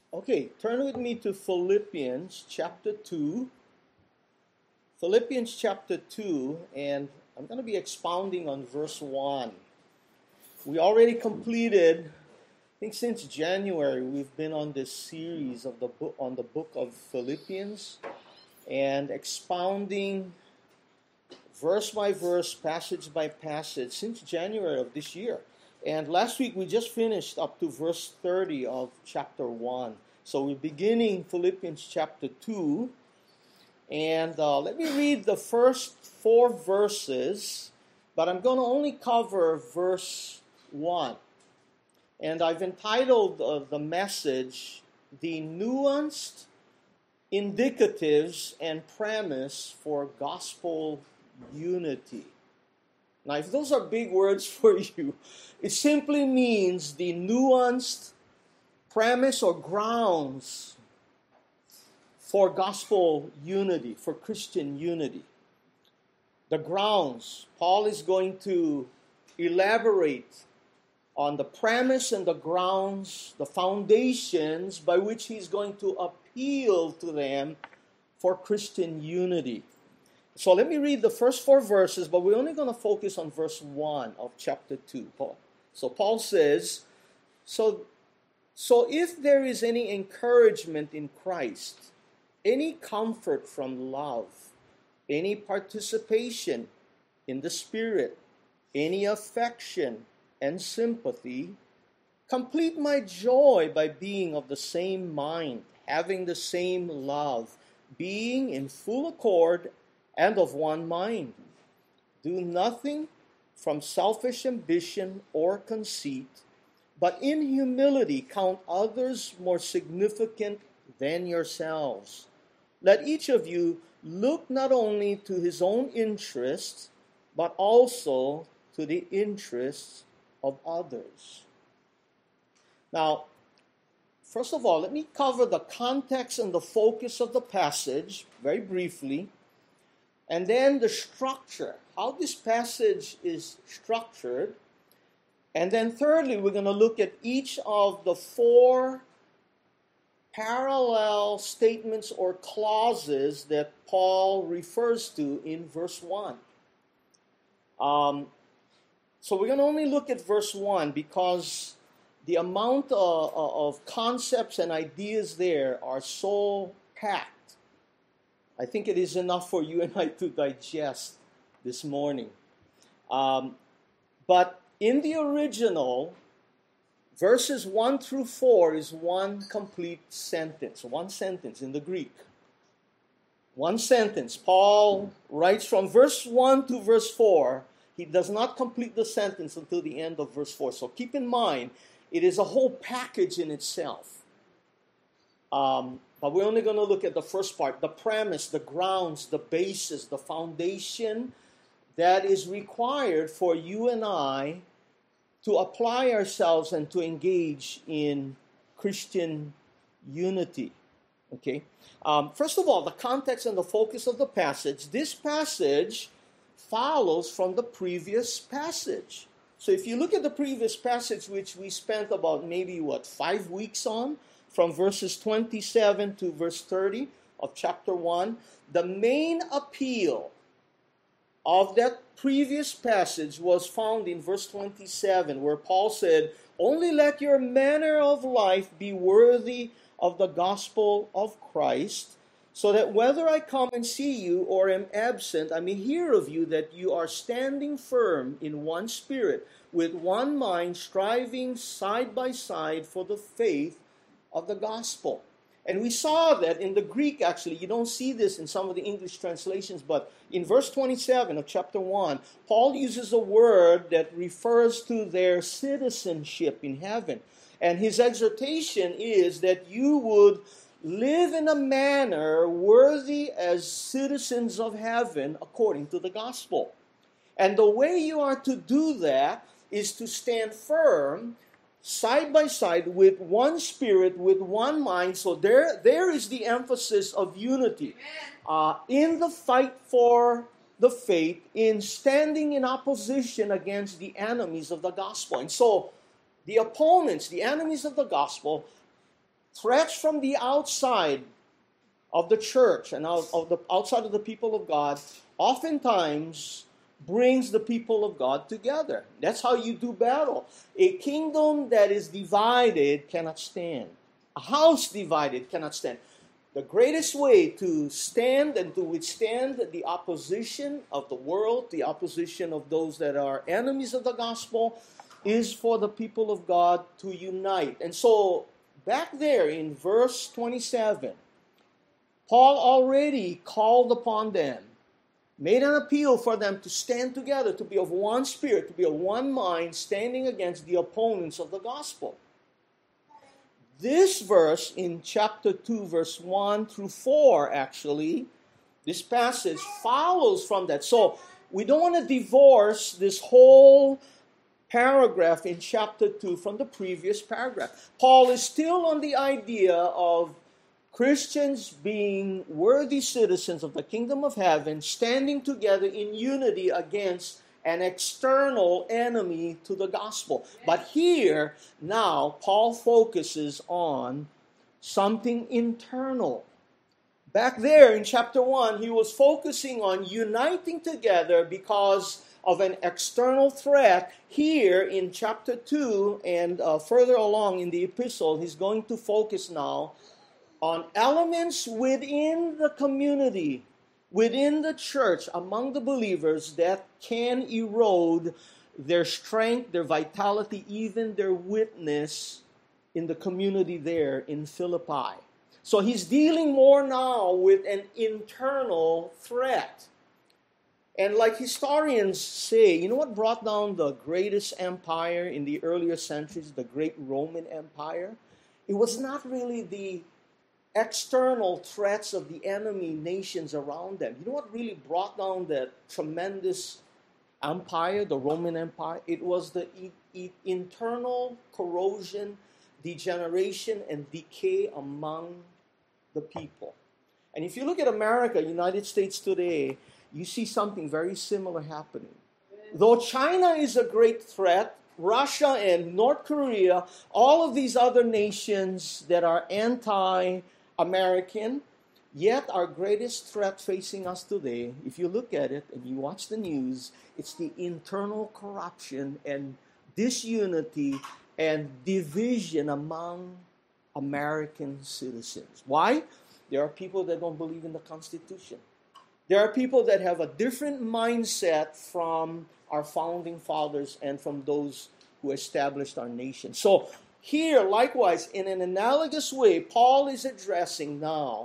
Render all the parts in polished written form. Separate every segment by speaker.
Speaker 1: Okay, turn with me to Philippians chapter 2. Philippians chapter 2, and I'm going to be expounding on verse 1. We already completed, I think since January, we've been on this series of the book of Philippians and expounding verse by verse, passage by passage since January of this year. And last week we just finished up to verse 30 of chapter 1. So we're beginning Philippians chapter 2. And let me read the first 4 verses, but I'm going to only cover verse 1. And I've entitled the message, The Nuanced Indicatives and Premise for Gospel Unity. Now, if those are big words for you, it simply means the nuanced premise or grounds for gospel unity, for Christian unity. The grounds. Paul is going to elaborate on the premise and the grounds, the foundations by which he's going to appeal to them for Christian unity. So let me read the first 4 verses, but we're only going to focus on verse 1 of chapter 2. So Paul says, So if there is any encouragement in Christ, any comfort from love, any participation in the Spirit, any affection and sympathy, complete my joy by being of the same mind, having the same love, being in full accord and of one mind. Do nothing from selfish ambition or conceit, but in humility count others more significant than yourselves. Let each of you look not only to his own interests, but also to the interests of others. Now, first of all, let me cover the context and the focus of the passage very briefly, and then the structure, how this passage is structured. And then thirdly, we're going to look at each of the 4 parallel statements or clauses that Paul refers to in verse 1. So we're going to only look at verse 1 because the amount of concepts and ideas there are so packed. I think it is enough for you and I to digest this morning. But in the original, verses 1 through 4 is one complete sentence, one sentence in the Greek. One sentence. Paul writes from verse 1 to verse 4. He does not complete the sentence until the end of verse 4. So keep in mind, it is a whole package in itself. But we're only going to look at the first part, the premise, the grounds, the basis, the foundation that is required for you and I to apply ourselves and to engage in Christian unity. Okay. First of all, the context and the focus of the passage. This passage follows from the previous passage. So if you look at the previous passage, which we spent about maybe 5 weeks on, from verses 27 to verse 30 of chapter 1, the main appeal of that previous passage was found in verse 27, where Paul said, "Only let your manner of life be worthy of the gospel of Christ, so that whether I come and see you or am absent, I may hear of you that you are standing firm in one spirit, with one mind, striving side by side for the faith of the gospel." And we saw that in the Greek, actually. You don't see this in some of the English translations, but in verse 27 of chapter 1, Paul uses a word that refers to their citizenship in heaven. And his exhortation is that you would live in a manner worthy as citizens of heaven according to the gospel. And the way you are to do that is to stand firm side by side with one spirit, with one mind. So there is the emphasis of unity in the fight for the faith, in standing in opposition against the enemies of the gospel. And so the opponents, the enemies of the gospel, threats from the outside of the church and outside of the people of God oftentimes brings the people of God together. That's how you do battle. A kingdom that is divided cannot stand. A house divided cannot stand. The greatest way to stand and to withstand the opposition of the world, the opposition of those that are enemies of the gospel, is for the people of God to unite. And so, back there in verse 27, Paul already called upon them, made an appeal for them to stand together, to be of one spirit, to be of one mind, standing against the opponents of the gospel. This verse in chapter 2, verse 1 through 4, actually, this passage follows from that. So we don't want to divorce this whole paragraph in chapter 2 from the previous paragraph. Paul is still on the idea of Christians being worthy citizens of the kingdom of heaven, standing together in unity against an external enemy to the gospel. But here, now, Paul focuses on something internal. Back there in chapter 1, he was focusing on uniting together because of an external threat. Here in chapter 2 and further along in the epistle, he's going to focus now on elements within the community, within the church, among the believers that can erode their strength, their vitality, even their witness in the community there in Philippi. So he's dealing more now with an internal threat. And like historians say, you know what brought down the greatest empire in the earlier centuries, the great Roman Empire? It was not really the external threats of the enemy nations around them. You know what really brought down that tremendous empire, the Roman Empire? It was the internal corrosion, degeneration, and decay among the people. And if you look at America, United States today, you see something very similar happening. Though China is a great threat, Russia and North Korea, all of these other nations that are anti-American, yet our greatest threat facing us today, if you look at it and you watch the news, it's the internal corruption and disunity and division among American citizens. Why? There are people that don't believe in the Constitution. There are people that have a different mindset from our founding fathers and from those who established our nation. So here, likewise, in an analogous way, Paul is addressing now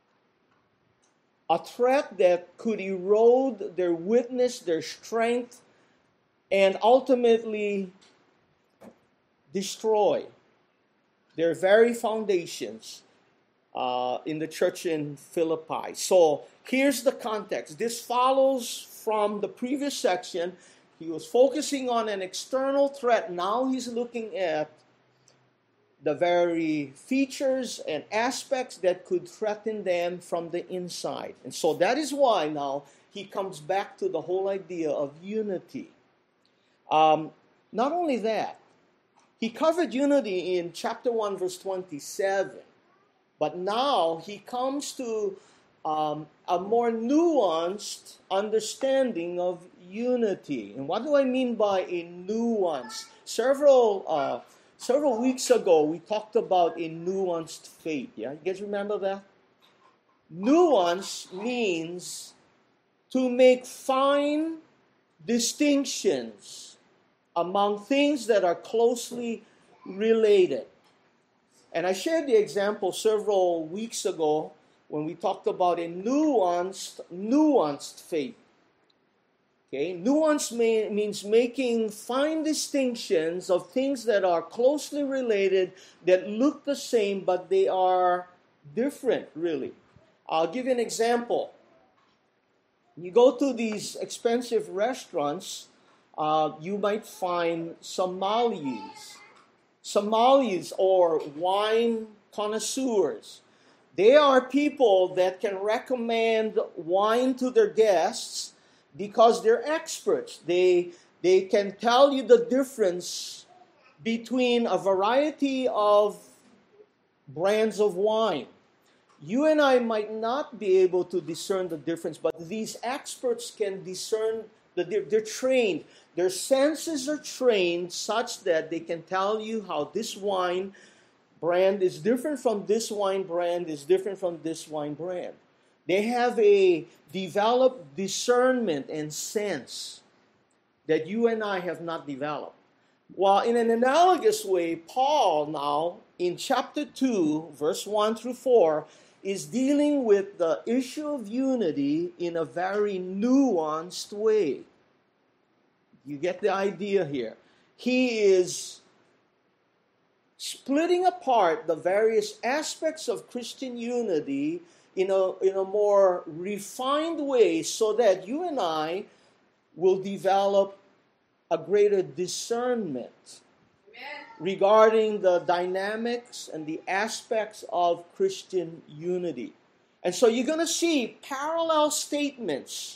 Speaker 1: a threat that could erode their witness, their strength, and ultimately destroy their very foundations in the church in Philippi. So here's the context. This follows from the previous section. He was focusing on an external threat. Now he's looking at the very features and aspects that could threaten them from the inside. And so that is why now he comes back to the whole idea of unity. Not only that, he covered unity in chapter 1, verse 27. But now he comes to a more nuanced understanding of unity. And what do I mean by a nuance? Several weeks ago, we talked about a nuanced faith. Yeah, you guys remember that? Nuance means to make fine distinctions among things that are closely related. And I shared the example several weeks ago when we talked about a nuanced faith. Okay, nuance means making fine distinctions of things that are closely related, that look the same, but they are different, really. I'll give you an example. You go to these expensive restaurants, you might find sommeliers. Sommeliers or wine connoisseurs. They are people that can recommend wine to their guests because they're experts. They can tell you the difference between a variety of brands of wine. You and I might not be able to discern the difference, but these experts can discern. They're trained. Their senses are trained such that they can tell you how this wine brand is different from this wine brand, is different from this wine brand. They have a developed discernment and sense that you and I have not developed. Well, in an analogous way, Paul now, in chapter 2, verse 1 through 4, is dealing with the issue of unity in a very nuanced way. You get the idea here. He is splitting apart the various aspects of Christian unity in a more refined way so that you and I will develop a greater discernment regarding the dynamics and the aspects of Christian unity. And so you're going to see parallel statements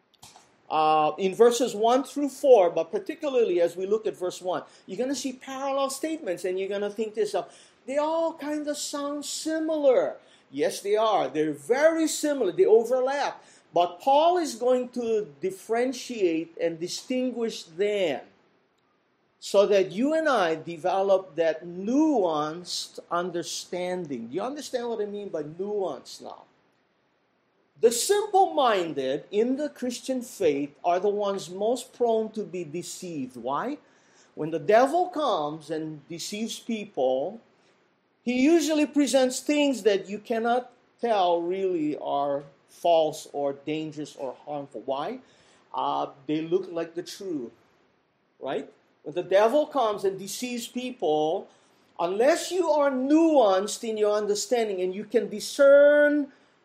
Speaker 1: in verses 1 through 4, but particularly as we look at verse 1, you're going to see parallel statements and you're going to think to yourself, they all kind of sound similar. Yes, they are. They're very similar. They overlap. But Paul is going to differentiate and distinguish them so that you and I develop that nuanced understanding. Do you understand what I mean by nuance now? The simple-minded in the Christian faith are the ones most prone to be deceived. Why? When the devil comes and deceives people, he usually presents things that you cannot tell really are false or dangerous or harmful. Why? They look like the truth, right? When the devil comes and deceives people, unless you are nuanced in your understanding and you can discern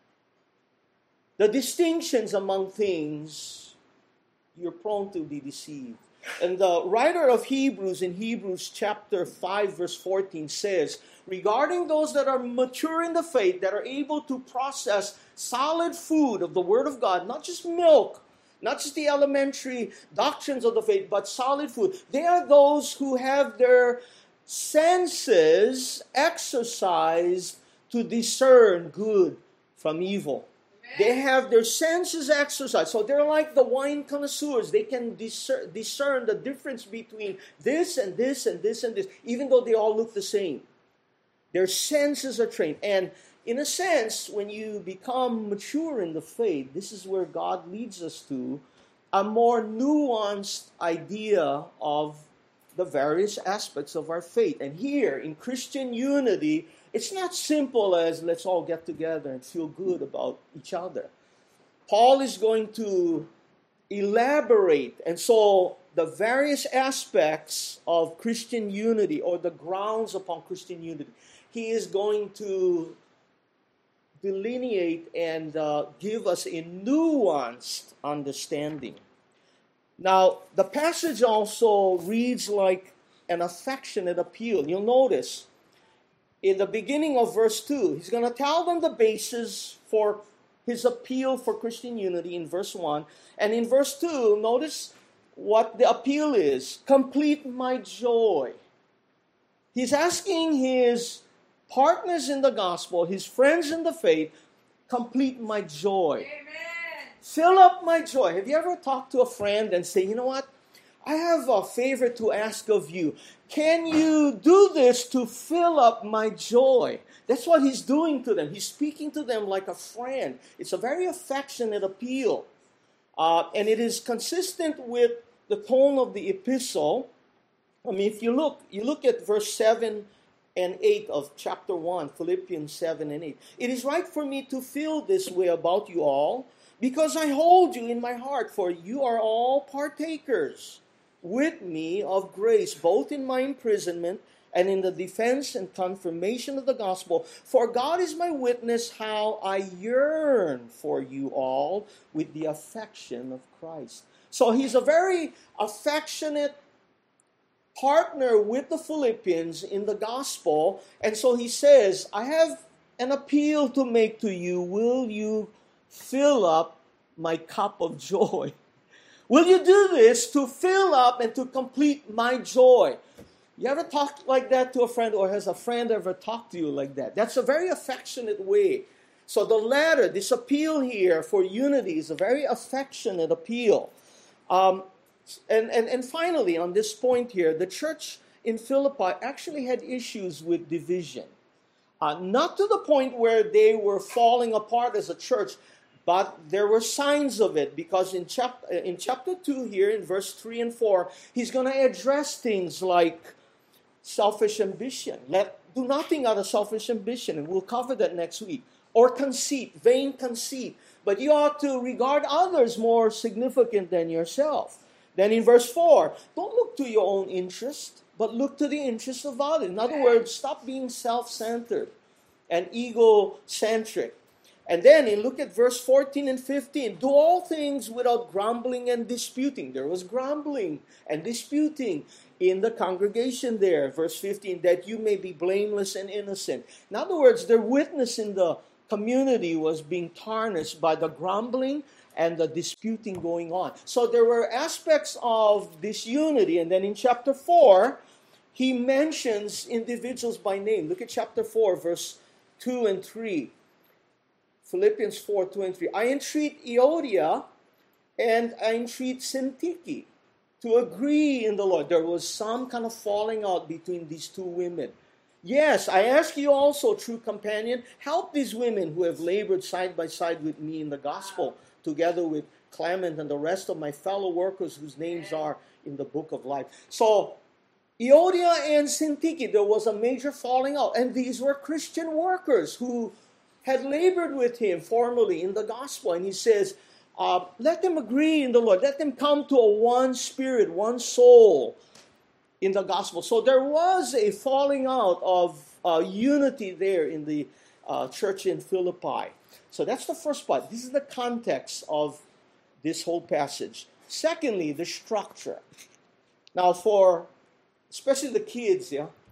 Speaker 1: the distinctions among things, you're prone to be deceived. And the writer of Hebrews in Hebrews chapter 5 verse 14 says, regarding those that are mature in the faith, that are able to process solid food of the Word of God, not just milk, not just the elementary doctrines of the faith, but solid food. They are those who have their senses exercised to discern good from evil. They have their senses exercised. So they're like the wine connoisseurs. They can discern the difference between this and this and this and this, even though they all look the same. Their senses are trained. And in a sense, when you become mature in the faith, this is where God leads us to a more nuanced idea of the various aspects of our faith. And here, in Christian unity, it's not simple as let's all get together and feel good about each other. Paul is going to elaborate. And so the various aspects of Christian unity, or the grounds upon Christian unity, he is going to delineate and give us a nuanced understanding. Now, the passage also reads like an affectionate appeal. You'll notice in the beginning of verse 2, he's going to tell them the basis for his appeal for Christian unity in verse 1. And in verse 2, notice what the appeal is. Complete my joy. He's asking his partners in the gospel, his friends in the faith, complete my joy.
Speaker 2: Amen.
Speaker 1: Fill up my joy. Have you ever talked to a friend and say, you know what? I have a favor to ask of you. Can you do this to fill up my joy? That's what he's doing to them. He's speaking to them like a friend. It's a very affectionate appeal. And it is consistent with the tone of the epistle. I mean, if you look at verse 7 and 8 of chapter 1, Philippians 7 and 8. It is right for me to feel this way about you all, because I hold you in my heart, for you are all partakers with me of grace, both in my imprisonment and in the defense and confirmation of the gospel. For God is my witness how I yearn for you all with the affection of Christ. So he's a very affectionate partner with the Philippians in the gospel. And so he says, I have an appeal to make to you. Will you fill up my cup of joy? Will you do this to fill up and to complete my joy? You ever talk like that to a friend, or has a friend ever talked to you like that? That's a very affectionate way. So the letter, this appeal here for unity is a very affectionate appeal. And finally, on this point here, the church in Philippi actually had issues with division. Not to the point where they were falling apart as a church, but there were signs of it, because in chapter 2 here, in verse 3 and 4, he's going to address things like selfish ambition. Do nothing out of selfish ambition, and we'll cover that next week. Or conceit, vain conceit. But you ought to regard others more significant than yourself. Then in verse 4, don't look to your own interest, but look to the interest of others. In other words, stop being self-centered and egocentric. And then look at verse 14 and 15. Do all things without grumbling and disputing. There was grumbling and disputing in the congregation there. Verse 15, that you may be blameless and innocent. In other words, their witness in the community was being tarnished by the grumbling and the disputing going on. So there were aspects of disunity. And then in chapter 4, he mentions individuals by name. Look at chapter 4, verse 2 and 3. Philippians 4, 2 and 3. I entreat Euodia and I entreat Syntyche to agree in the Lord. There was some kind of falling out between these two women. Yes, I ask you also, true companion, help these women who have labored side by side with me in the gospel, together with Clement and the rest of my fellow workers whose names are in the book of life. So, Euodia and Syntyche, there was a major falling out. And these were Christian workers who had labored with him formerly in the gospel. And he says, let them agree in the Lord. Let them come to a one spirit, one soul in the gospel. So there was a falling out of unity there in the church in Philippi. So that's the first part. This is the context of this whole passage. Secondly, the structure. Now for especially the kids,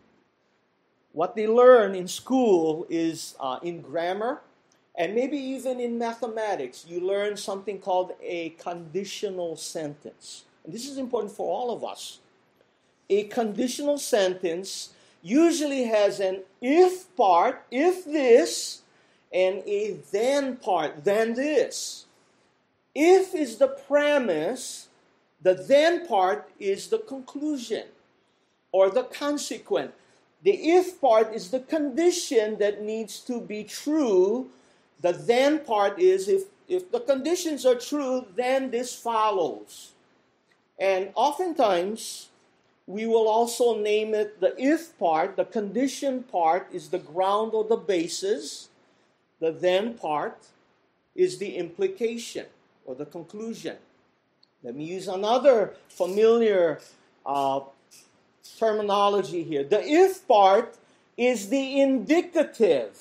Speaker 1: what they learn in school is in grammar and maybe even in mathematics. You learn something called a conditional sentence. And this is important for all of us. A conditional sentence usually has an if part, if this, and a then part, then this. If is the premise, the then part is the conclusion or the consequent. The if part is the condition that needs to be true. The then part is if the conditions are true, then this follows. And oftentimes, we will also name it the if part. The condition part is the ground or the basis. The then part is the implication or the conclusion. Let me use another familiar terminology here. The if part is the indicative.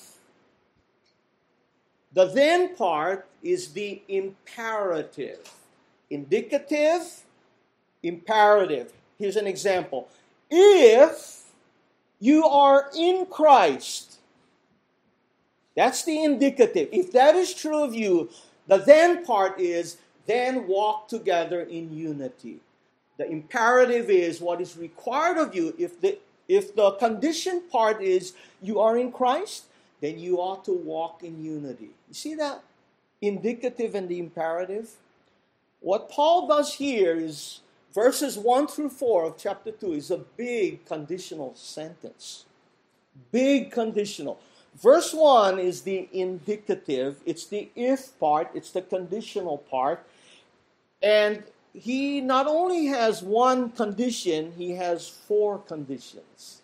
Speaker 1: The then part is the imperative. Indicative, imperative. Here's an example. If you are in Christ, that's the indicative. If that is true of you, the then part is, then walk together in unity. The imperative is what is required of you. If the condition part is you are in Christ, then you ought to walk in unity. You see that? Indicative and the imperative. What Paul does here is verses 1 through 4 of chapter 2 is a big conditional sentence. Big conditional. Verse 1 is the indicative. It's the if part. It's the conditional part. And he not only has one condition, he has four conditions.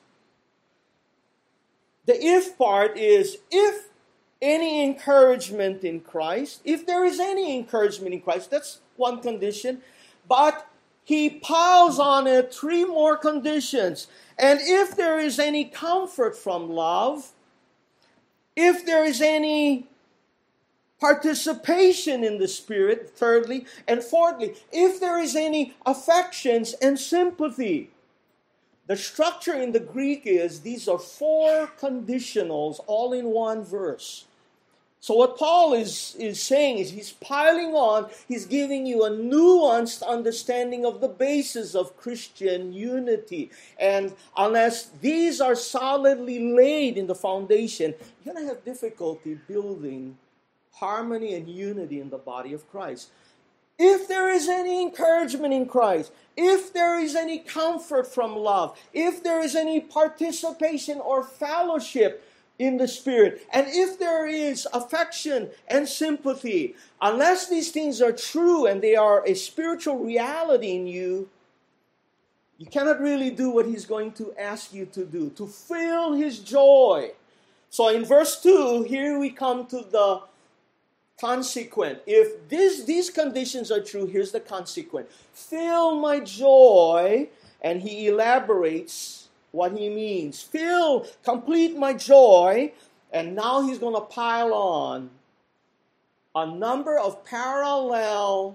Speaker 1: The if part is if any encouragement in Christ. If there is any encouragement in Christ, that's one condition. But he piles on it three more conditions. And if there is any comfort from love, if there is any participation in the Spirit, thirdly, and fourthly, if there is any affections and sympathy. The structure in the Greek is these are four conditionals all in one verse. So what Paul is saying is he's piling on, he's giving you a nuanced understanding of the basis of Christian unity. And unless these are solidly laid in the foundation, you're going to have difficulty building harmony and unity in the body of Christ. If there is any encouragement in Christ, if there is any comfort from love, if there is any participation or fellowship in the Spirit, and if there is affection and sympathy, unless these things are true and they are a spiritual reality in you, you cannot really do what he's going to ask you to do, to fill his joy. So in verse 2, here we come to the consequent. If these conditions are true, here's the consequent. Fill my joy, and he elaborates what he means. Complete my joy, and now he's going to pile on a number of parallel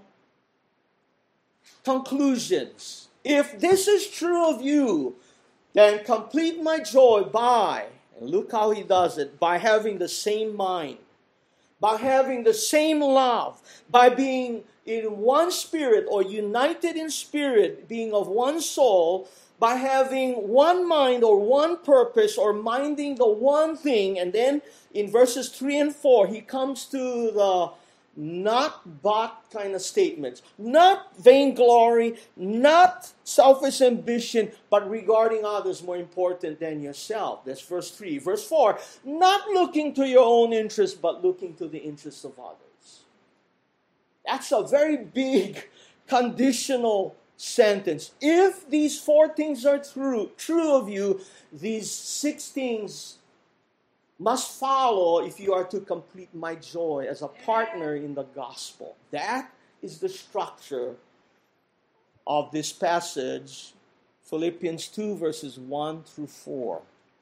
Speaker 1: conclusions. If this is true of you, then complete my joy by, and look how he does it, by having the same mind, by having the same love, by being in one spirit or united in spirit, being of one soul, by having one mind or one purpose or minding the one thing. And then in verses 3 and 4, he comes to the not but kind of statements. Not vainglory, not selfish ambition, but regarding others more important than yourself. That's verse 3. Verse 4, not looking to your own interests, but looking to the interests of others. That's a very big conditional sentence. If these 4 things are true of you, these 6 things must follow if you are to complete my joy as a partner in the gospel. That is the structure of this passage, Philippians 2, verses 1 through 4.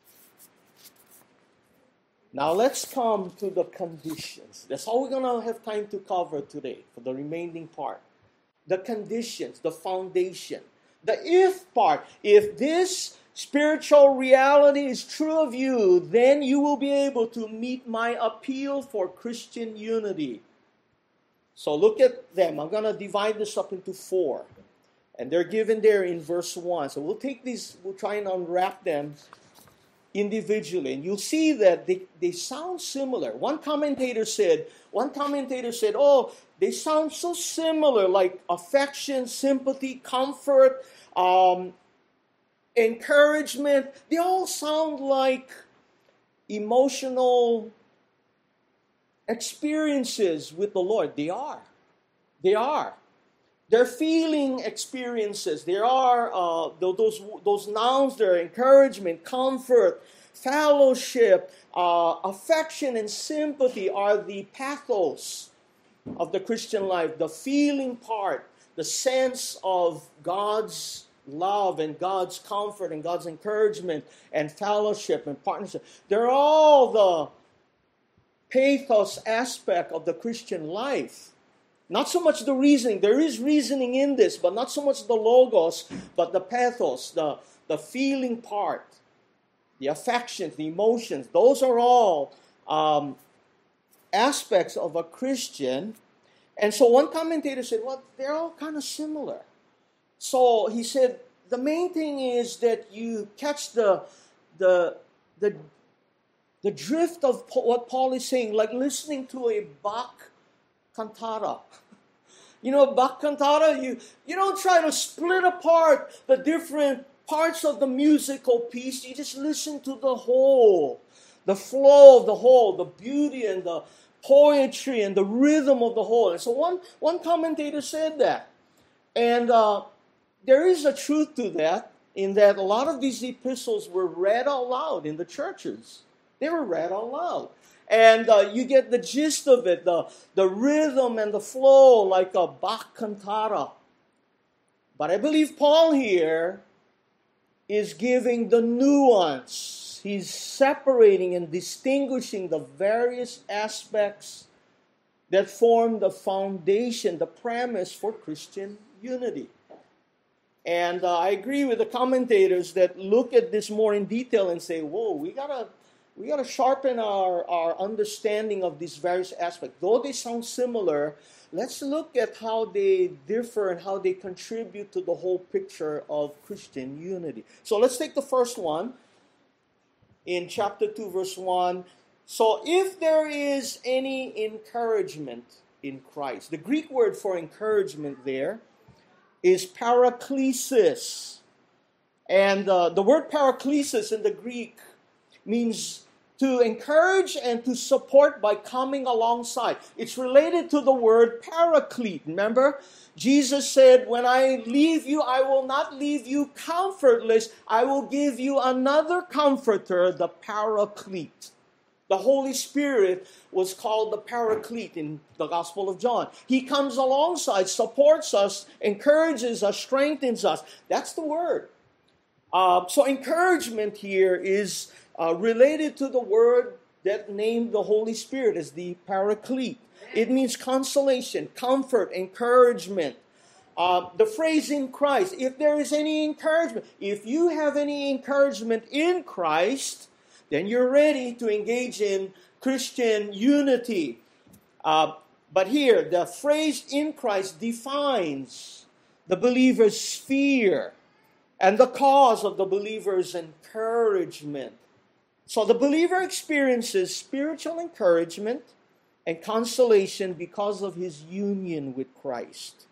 Speaker 1: Now let's come to the conditions. That's all we're going to have time to cover today for the remaining part. The conditions, the foundation. The if part. If this spiritual reality is true of you, then you will be able to meet my appeal for Christian unity. So look at them. I'm going to divide this up into 4. And they're given there in verse 1. So we'll take these, we'll try and unwrap them individually. And you'll see that they sound similar. One commentator said, oh, they sound so similar, like affection, sympathy, comfort, encouragement. They all sound like emotional experiences with the Lord. They are. They're feeling experiences. There are those nouns there: encouragement, comfort, fellowship, affection, and sympathy are the pathos of the Christian life, the feeling part, the sense of God's love and God's comfort and God's encouragement and fellowship and partnership. They're all the pathos aspect of the Christian life. Not so much the reasoning. There is reasoning in this, but not so much the logos, but the pathos, the feeling part, the affections, the emotions. Those are all aspects of a Christian. And so one commentator said, well, they're all kind of similar. So he said, the main thing is that you catch the drift of what Paul is saying, like listening to a Bach cantata. You know, Bach cantata, you don't try to split apart the different parts of the musical piece. You just listen to the whole, the flow of the whole, the beauty and the poetry and the rhythm of the whole. And so one commentator said that. And there is a truth to that, in that a lot of these epistles were read out loud in the churches. They were read out loud. And you get the gist of it, the rhythm and the flow like a Bach cantata. But I believe Paul here is giving the nuance. He's separating and distinguishing the various aspects that form the foundation, the premise for Christian unity. And I agree with the commentators that look at this more in detail and say, whoa, we gotta We got to sharpen our understanding of these various aspects. Though they sound similar, let's look at how they differ and how they contribute to the whole picture of Christian unity. So let's take the first one in chapter 2, verse 1. So if there is any encouragement in Christ, the Greek word for encouragement there is paraklesis. And the word paraklesis in the Greek means to encourage and to support by coming alongside. It's related to the word paraclete. Remember, Jesus said, when I leave you, I will not leave you comfortless. I will give you another comforter, the paraclete. The Holy Spirit was called the paraclete in the Gospel of John. He comes alongside, supports us, encourages us, strengthens us. That's the word. So encouragement here is related to the word that named the Holy Spirit as the paraclete. It means consolation, comfort, encouragement. The phrase in Christ, if there is any encouragement, if you have any encouragement in Christ, then you're ready to engage in Christian unity. But here, the phrase in Christ defines the believer's sphere and the cause of the believer's encouragement. So the believer experiences spiritual encouragement and consolation because of his union with Christ.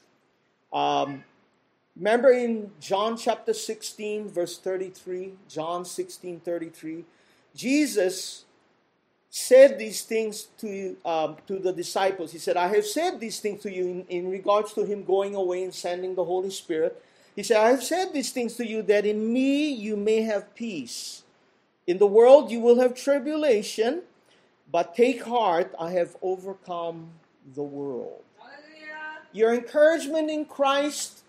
Speaker 1: Remember in John chapter 16, verse 33, John 16:33, Jesus said these things to the disciples. He said, I have said these things to you in regards to him going away and sending the Holy Spirit. He said, I have said these things to you that in me you may have peace. In the world you will have tribulation, but take heart, I have overcome the world. Hallelujah. Your encouragement in Christ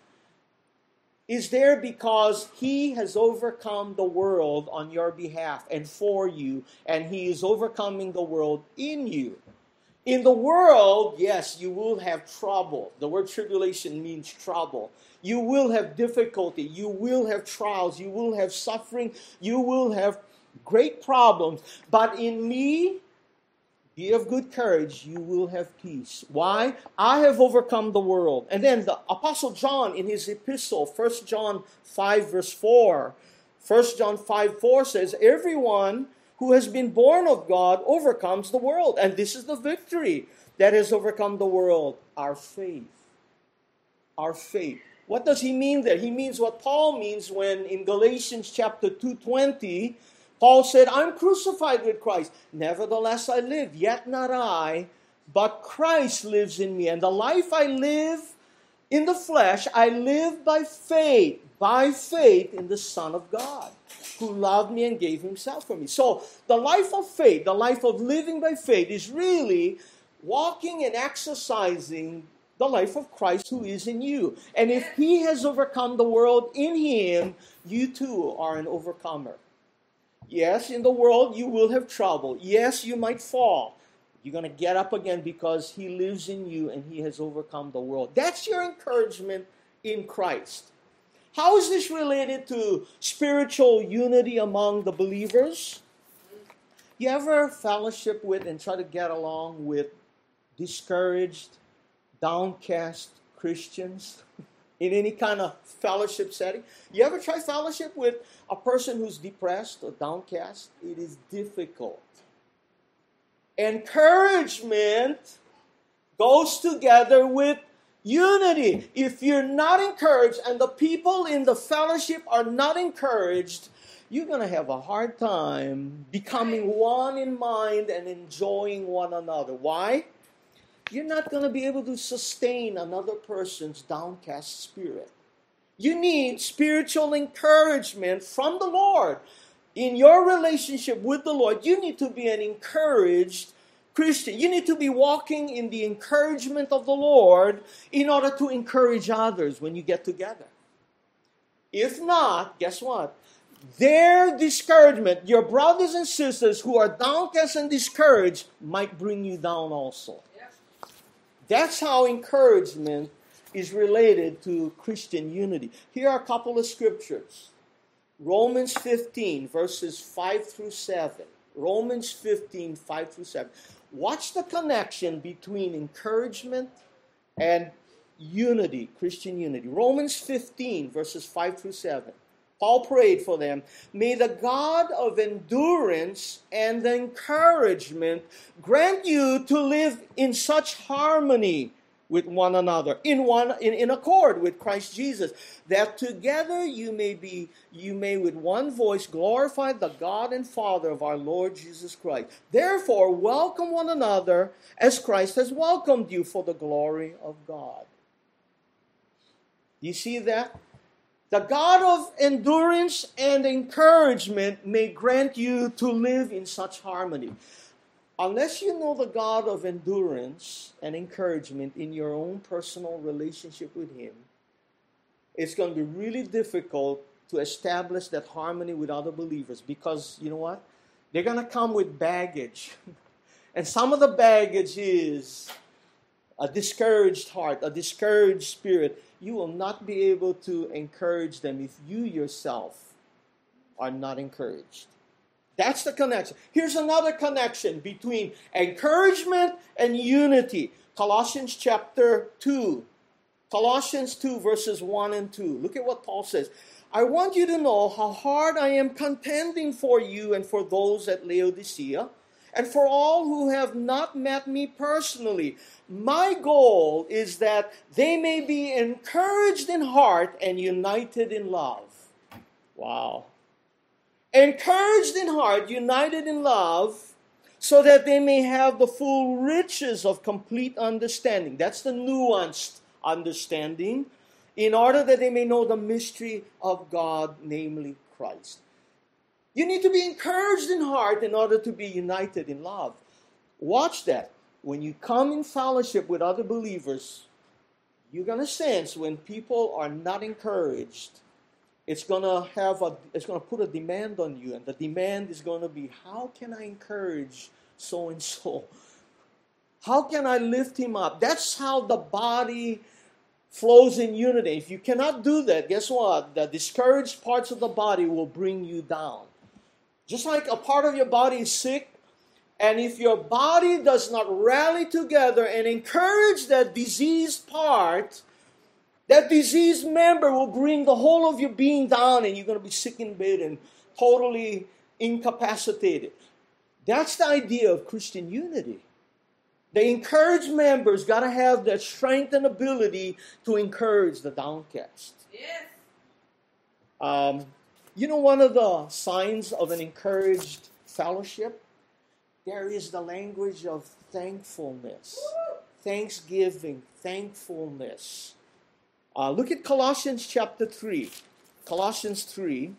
Speaker 1: is there because he has overcome the world on your behalf and for you, and he is overcoming the world in you. In the world, yes, you will have trouble. The word tribulation means trouble. You will have difficulty. You will have trials. You will have suffering. You will have great problems. But in me, be of good courage. You will have peace. Why? I have overcome the world. And then the Apostle John in his epistle, 1 John 5 verse 4. 1 John 5:4 says, everyone who has been born of God overcomes the world. And this is the victory that has overcome the world, our faith. Our faith. What does he mean there? He means what Paul means when in Galatians chapter 2:20, Paul said, I'm crucified with Christ. Nevertheless I live, yet not I, but Christ lives in me. And the life I live in the flesh, I live by faith in the Son of God, who loved me and gave himself for me. So the life of faith, the life of living by faith is really walking and exercising the life of Christ who is in you. And if he has overcome the world in him, you too are an overcomer. Yes, in the world you will have trouble. Yes, you might fall. You're going to get up again because he lives in you and he has overcome the world. That's your encouragement in Christ. How is this related to spiritual unity among the believers? You ever fellowship with and try to get along with discouraged, downcast Christians in any kind of fellowship setting? You ever try fellowship with a person who's depressed or downcast? It is difficult. Encouragement goes together with unity. If you're not encouraged and the people in the fellowship are not encouraged, you're going to have a hard time becoming one in mind and enjoying one another. Why? You're not going to be able to sustain another person's downcast spirit. You need spiritual encouragement from the Lord. In your relationship with the Lord, you need to be an encouraged Christian. You need to be walking in the encouragement of the Lord in order to encourage others when you get together. If not, guess what? Their discouragement, your brothers and sisters who are downcast and discouraged, might bring you down also. That's how encouragement is related to Christian unity. Here are a couple of scriptures. Romans 15, verses 5 through 7. Romans 15, 5 through 7. Watch the connection between encouragement and unity, Christian unity. Romans 15, verses 5 through 7. Paul prayed for them. May the God of endurance and encouragement grant you to live in such harmony with one another, in accord with Christ Jesus, that together you may with one voice glorify the God and Father of our Lord Jesus Christ. Therefore, welcome one another as Christ has welcomed you for the glory of God. You see that? The God of endurance and encouragement may grant you to live in such harmony. Unless you know the God of endurance and encouragement in your own personal relationship with Him, it's going to be really difficult to establish that harmony with other believers, because you know what? They're going to come with baggage. And some of the baggage is a discouraged heart, a discouraged spirit. You will not be able to encourage them if you yourself are not encouraged. That's the connection. Here's another connection between encouragement and unity. Colossians chapter 2. Colossians 2 verses 1 and 2. Look at what Paul says. I want you to know how hard I am contending for you and for those at Laodicea, and for all who have not met me personally. My goal is that they may be encouraged in heart and united in love. Wow. Encouraged in heart, united in love, so that they may have the full riches of complete understanding. That's the nuanced understanding, in order that they may know the mystery of God, namely Christ. You need to be encouraged in heart in order to be united in love. Watch that. When you come in fellowship with other believers, you're going to sense when people are not encouraged. It's going to put a demand on you, and the demand is going to be, how can I encourage so and so? How can I lift him up? That's how the body flows in unity. If you cannot do that, guess what? The discouraged parts of the body will bring you down. Just like a part of your body is sick, and if your body does not rally together and encourage that diseased part, that diseased member will bring the whole of your being down, and you're going to be sick in bed and totally incapacitated. That's the idea of Christian unity. The encouraged members got to have that strength and ability to encourage the downcast.
Speaker 2: Yes.
Speaker 1: You know, one of the signs of an encouraged fellowship, there is the language of thankfulness, thanksgiving, thankfulness. Look at Colossians chapter 3. Colossians 3.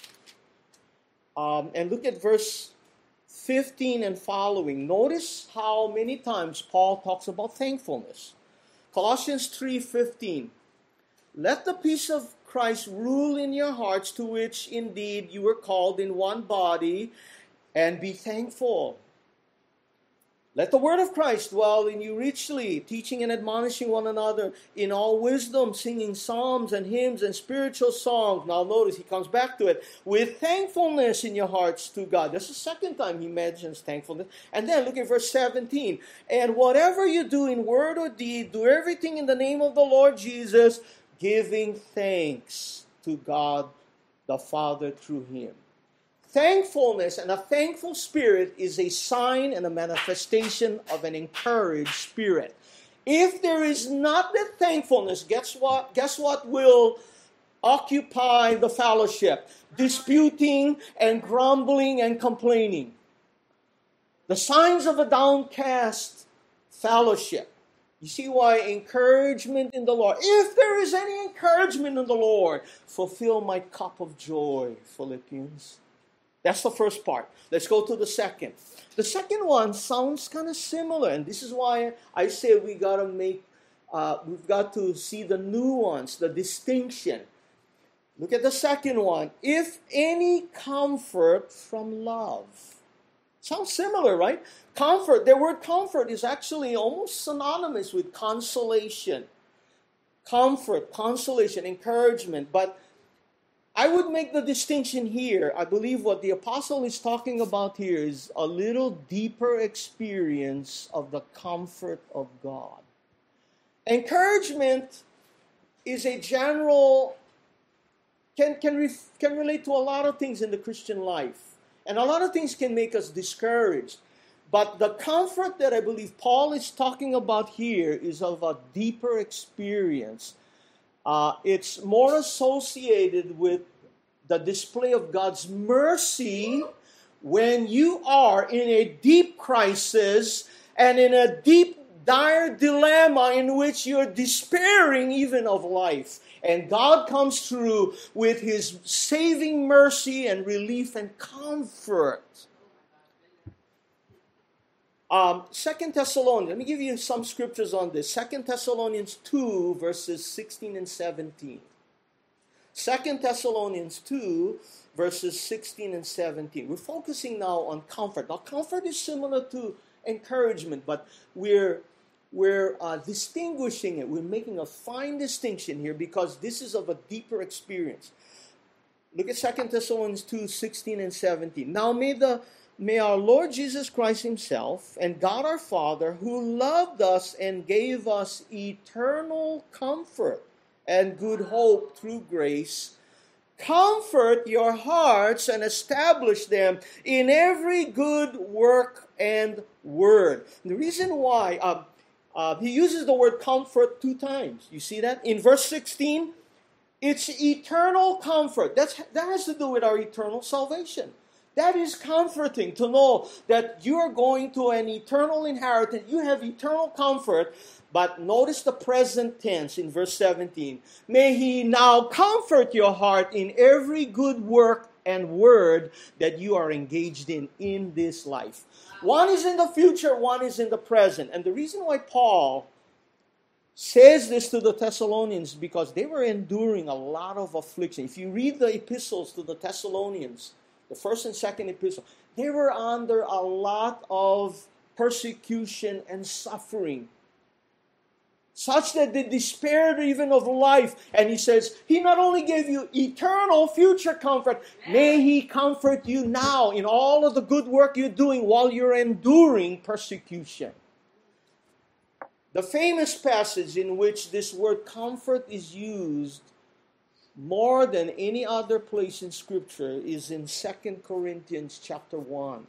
Speaker 1: And look at verse 15 and following. Notice how many times Paul talks about thankfulness. Colossians 3:15. Let the peace of Christ rule in your hearts, to which indeed you were called in one body, and be thankful. Let the word of Christ dwell in you richly, teaching and admonishing one another in all wisdom, singing psalms and hymns and spiritual songs. Now notice, he comes back to it. With thankfulness in your hearts to God. That's the second time he mentions thankfulness. And then look at verse 17. And whatever you do in word or deed, do everything in the name of the Lord Jesus, giving thanks to God the Father through Him. Thankfulness and a thankful spirit is a sign and a manifestation of an encouraged spirit. If there is not that thankfulness, guess what will occupy the fellowship? Disputing and grumbling and complaining. The signs of a downcast fellowship. You see why encouragement in the Lord. If there is any encouragement in the Lord, fulfill my cup of joy, Philippians. That's the first part. Let's go to the second. The second one sounds kind of similar, and this is why I say we've got to see the nuance, the distinction. Look at the second one. If any comfort from love. Sounds similar, right? Comfort, the word comfort is actually almost synonymous with consolation. Comfort, consolation, encouragement. But I would make the distinction here. I believe what the apostle is talking about here is a little deeper experience of the comfort of God. Encouragement is a general, can relate to a lot of things in the Christian life. And a lot of things can make us discouraged. But the comfort that I believe Paul is talking about here is of a deeper experience. It's more associated with the display of God's mercy when you are in a deep crisis and in a deep, dire dilemma in which you're despairing even of life. And God comes through with His saving mercy and relief and comfort. 2 Thessalonians, let me give you some scriptures on this. 2 Thessalonians 2, verses 16 and 17. 2 Thessalonians 2, verses 16 and 17. We're focusing now on comfort. Now, comfort is similar to encouragement, but we're distinguishing it. We're making a fine distinction here because this is of a deeper experience. Look at 2 Thessalonians 2, 16 and 17. Now may our Lord Jesus Christ Himself and God our Father, who loved us and gave us eternal comfort and good hope through grace, comfort your hearts and establish them in every good work and word. The reason why he uses the word comfort 2 times. You see that? In verse 16, it's eternal comfort. That has to do with our eternal salvation. That is comforting to know that you are going to an eternal inheritance. You have eternal comfort. But notice the present tense in verse 17. May He now comfort your heart in every good work and word that you are engaged in this life. One is in the future, one is in the present. And the reason why Paul says this to the Thessalonians because they were enduring a lot of affliction. If you read the epistles to the Thessalonians, the first and second epistle, they were under a lot of persecution and suffering, such that they despaired even of life. And he says, He not only gave you eternal future comfort, may He comfort you now in all of the good work you're doing while you're enduring persecution. The famous passage in which this word comfort is used more than any other place in Scripture is in 2 Corinthians chapter 1.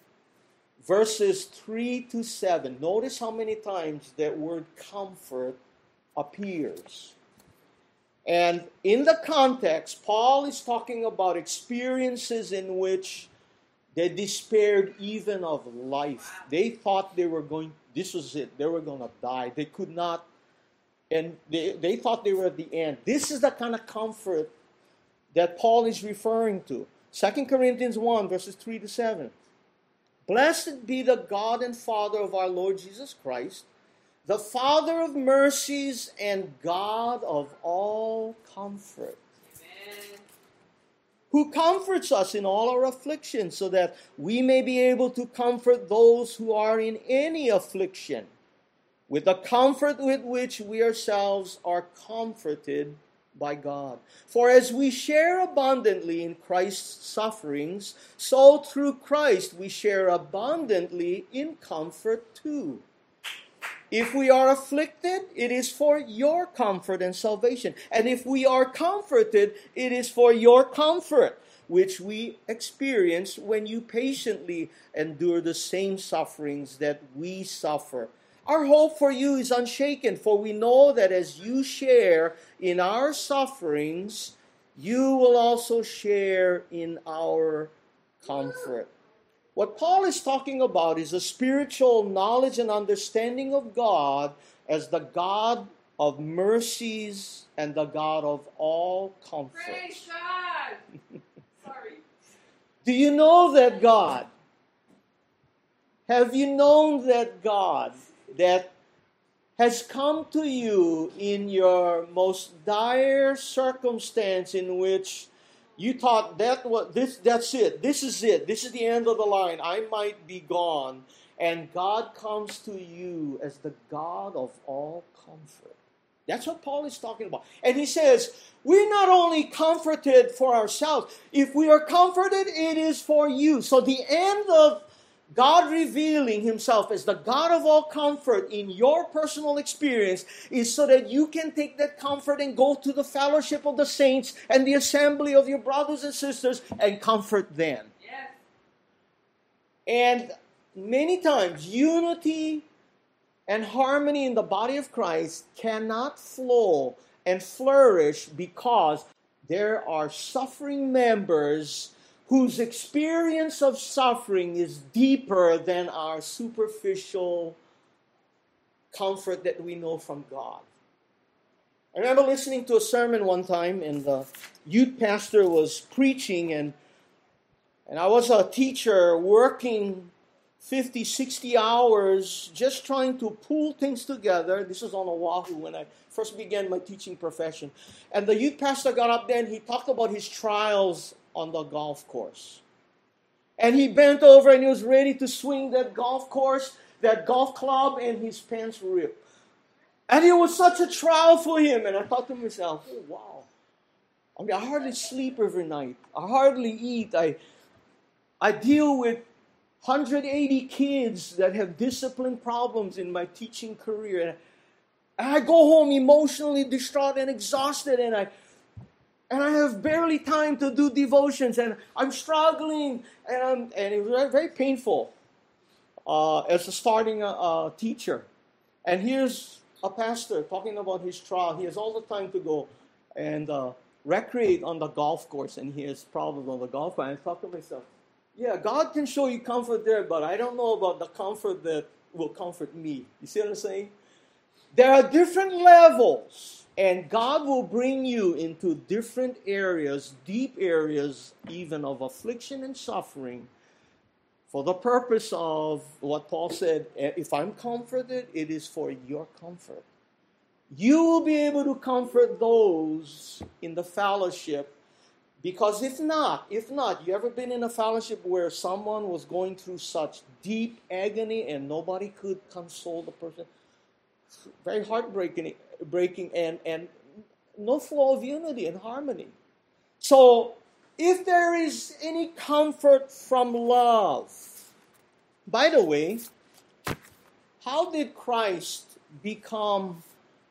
Speaker 1: Verses 3 to 7. Notice how many times that word comfort appears. And in the context, Paul is talking about experiences in which they despaired even of life. They thought this was it. They were going to die. They could not, and they thought they were at the end. This is the kind of comfort that Paul is referring to. 2 Corinthians 1, verses 3 to 7. Blessed be the God and Father of our Lord Jesus Christ, the Father of mercies and God of all comfort, Amen, who comforts us in all our afflictions, so that we may be able to comfort those who are in any affliction, with the comfort with which we ourselves are comforted by God. For as we share abundantly in Christ's sufferings, so through Christ we share abundantly in comfort too. If we are afflicted, it is for your comfort and salvation. And if we are comforted, it is for your comfort, which we experience when you patiently endure the same sufferings that we suffer. Our hope for you is unshaken, for we know that as you share in our sufferings, you will also share in our comfort. What Paul is talking about is a spiritual knowledge and understanding of God as the God of mercies and the God of all comfort.
Speaker 2: Praise God! Sorry.
Speaker 1: Do you know that God? Have you known that God that has come to you in your most dire circumstance in which you thought that's it. This is it. This is the end of the line. I might be gone. And God comes to you as the God of all comfort. That's what Paul is talking about. And he says, we're not only comforted for ourselves. If we are comforted, it is for you. So the end of God revealing himself as the God of all comfort in your personal experience is so that you can take that comfort and go to the fellowship of the saints and the assembly of your brothers and sisters and comfort them.
Speaker 2: Yes.
Speaker 1: And many times, unity and harmony in the body of Christ cannot flow and flourish because there are suffering members whose experience of suffering is deeper than our superficial comfort that we know from God. I remember listening to a sermon one time, and the youth pastor was preaching, and I was a teacher working 50, 60 hours just trying to pull things together. This was on Oahu when I first began my teaching profession. And the youth pastor got up there and he talked about his trials on the golf course. And he bent over and he was ready to swing that golf club, and his pants ripped. And it was such a trial for him. And I thought to myself, oh, wow. I mean, I hardly sleep every night. I hardly eat. I deal with 180 kids that have discipline problems in my teaching career. And I go home emotionally distraught and exhausted, and I have barely time to do devotions, and I'm struggling, and it was very, very painful as a starting teacher. And here's a pastor talking about his trial. He has all the time to go and recreate on the golf course, and he has problems on the golf course. And I thought to myself, yeah, God can show you comfort there, but I don't know about the comfort that will comfort me. You see what I'm saying? There are different levels, and God will bring you into different areas, deep areas, even of affliction and suffering, for the purpose of what Paul said, if I'm comforted, it is for your comfort. You will be able to comfort those in the fellowship. Because if not, you ever been in a fellowship where someone was going through such deep agony and nobody could console the person? Very heartbreaking, and no flow of unity and harmony. So, if there is any comfort from love, by the way, how did Christ become